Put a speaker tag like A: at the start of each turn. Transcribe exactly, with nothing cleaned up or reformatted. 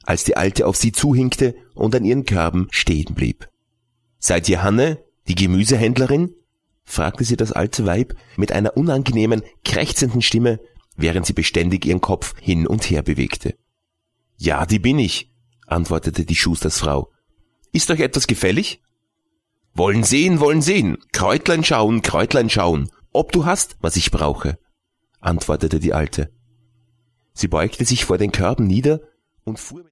A: als die Alte auf sie zuhinkte und an ihren Körben stehen blieb. »Seid ihr Hanne, die Gemüsehändlerin?« fragte sie das alte Weib mit einer unangenehmen, krächzenden Stimme, während sie beständig ihren Kopf hin und her bewegte. »Ja, die bin ich«, antwortete die Schustersfrau. »Ist euch etwas gefällig?« »Wollen sehen, wollen sehen, Kräutlein schauen, Kräutlein schauen, ob du hast, was ich brauche«, antwortete die Alte. Sie beugte sich vor den Körben nieder und fuhr